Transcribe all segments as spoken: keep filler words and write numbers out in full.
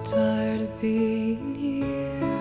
tired of being here,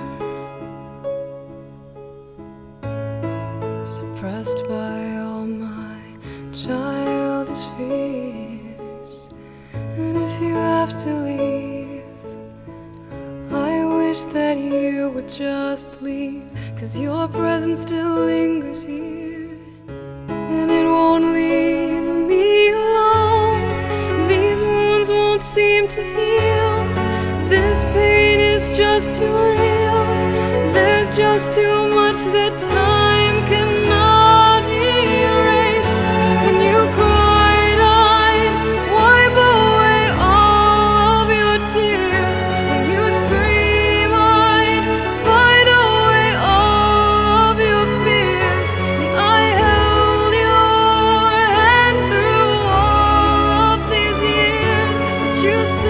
suppressed by all my childish fears. And if you have to leave, I wish that you would just leave, 'cause your presence still lingers here, and it won't leave me alone. These wounds won't seem to heal. This pain is just too real. There's just too much that time cannot erase. When you cried, I'd wipe away all of your tears. When you scream, I'd fight away all of your fears. And I held your hand through all of these years, but you still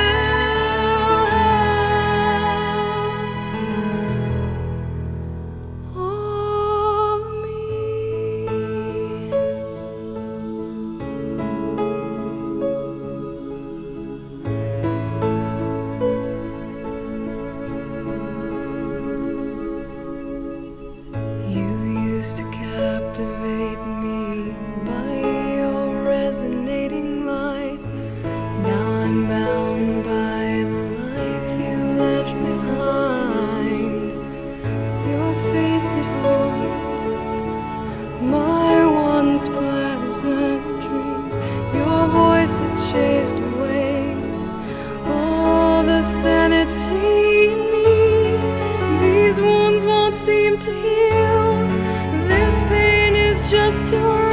to captivate me by your resonating light. Now I'm bound by the life you left behind. Your face, it haunts my once pleasant dreams. Your voice, it chased away all the sanity in me. These wounds won't seem to heal. This pain is just too